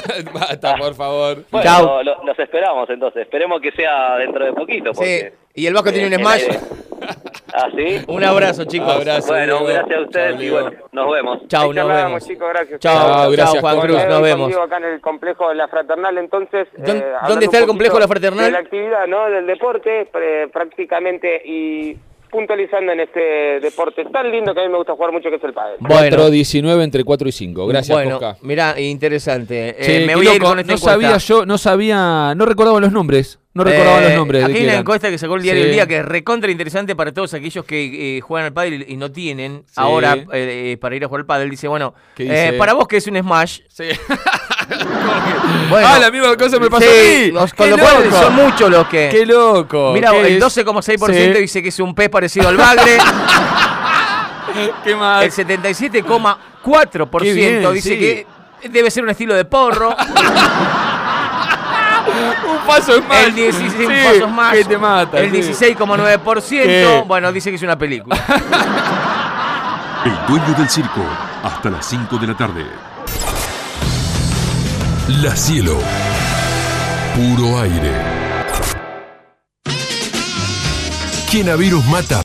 Basta, por favor. Bueno, Chau. los esperamos entonces. Esperemos que sea dentro de poquito. Sí. Porque, Y el Vasco tiene un Smash. ¿Ah, sí? Un abrazo, chicos. Abrazo. Bueno, Diego. gracias a ustedes Chau, y Diego. bueno, nos vemos. Chau, Ahí nos charlábamos, vemos. chicos, gracias. Chau, Gracias, Juan Juan. Cruz, nos vemos. Conmigo acá en el complejo de la Fraternal, entonces. ¿Dónde hablando está un el complejo de la poquito Fraternal? De la actividad, ¿no? Del deporte, prácticamente, y puntualizando en este deporte tan lindo que a mí me gusta jugar mucho, que es el pádel. Bueno. 4-19 entre 4 y 5. Gracias, Bueno, Posca. mirá, interesante. Che, Me qué voy a ir loco, con esta no encuesta. sabía, no recordaba los nombres. No recordaba los nombres. Aquí de hay que una eran. encuesta que sacó el diario Sí. El Día, que es recontra interesante para todos aquellos que juegan al pádel y no tienen Sí. ahora para ir a jugar al pádel. Dice, bueno, ¿Qué dice? para vos que es un Smash. Sí. Bueno, La misma cosa me pasó sí, a mí. con ¡Qué lo cual loco! son muchos los que... ¡Qué loco! Mira, ¿Qué el es? 12,6% Sí. dice que es un pez parecido al bagre. ¿Qué más? El 77,4% Qué bien, dice sí. que debe ser un estilo de porro. Un paso más. El 16 Sí, pasos más. que te mata, El sí. 16,9%. ¿Qué? Bueno, dice que es una película. El dueño del circo, hasta las 5 de la tarde. La Cielo. Puro aire. ¿Quién a virus mata?